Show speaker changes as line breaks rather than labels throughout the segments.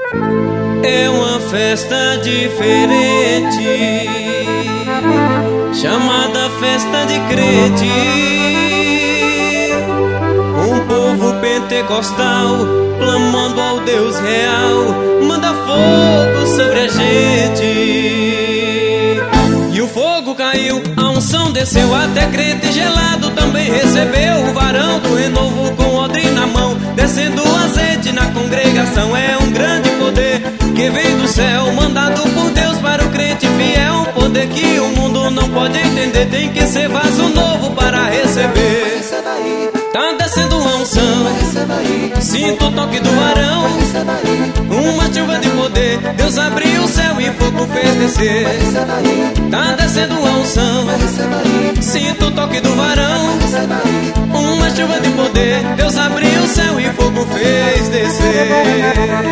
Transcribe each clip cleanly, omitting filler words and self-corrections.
É uma festa diferente, chamada festa de crente. Um povo pentecostal clamando ao Deus real, manda fogo sobre a gente. E o fogo caiu, a unção desceu, até crente gelado também recebeu. O varão do renovo com odre na mão, descendo o azeite na congregação. É um grande poder que vem do céu, mandado por Deus para o crente fiel. Um poder que o mundo não pode entender, tem que ser vaso novo para receber. Tá descendo a unção, sinto o toque do varão, uma chuva de poder, Deus abriu o céu e fogo fez descer. Tá descendo a unção, sinto o toque do varão, uma chuva de poder, Deus abriu o céu e fogo fez descer.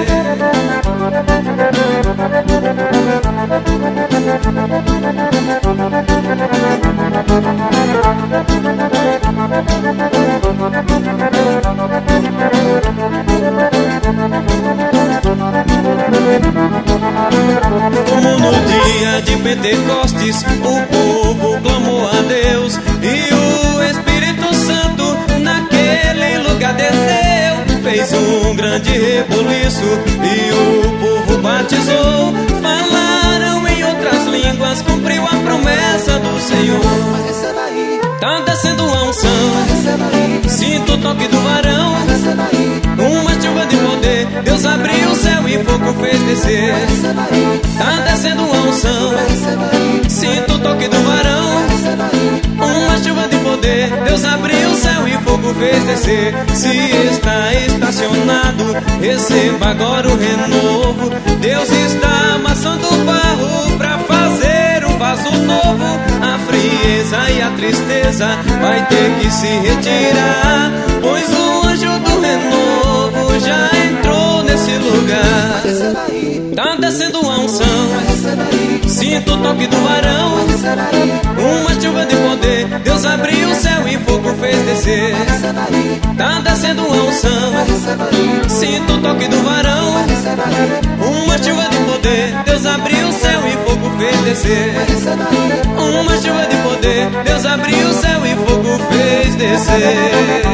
Como no dia de Pentecostes o povo clamou a Deus e o Espírito Santo naquele lugar desceu, fez um grande rebuliço e o povo batizou. Falaram em outras línguas, cumpriu a promessa do Senhor. Tá descendo a unção, sinto o toque do varão, uma chuva de poder, Deus abriu o céu e fogo fez descer. Tá descendo a unção, sinto o toque do varão, uma chuva de poder, Deus abriu o céu e fogo fez descer. Se está estacionado, receba agora o renovo. Deus está amassando o barro pra fazer um vaso novo. A frieza e a tristeza vai ter que se retirar, pois o anjo do renovo já entrou nesse lugar. Tá descendo a unção, sinto o toque do varão, uma chuva de poder, Deus abriu o céu e fogo fez descer. Tá descendo a unção, sinto o toque do varão, uma chuva de poder, Deus abriu o céu e fogo fez descer. Uma chuva de poder, Deus abriu o céu e fogo fez descer.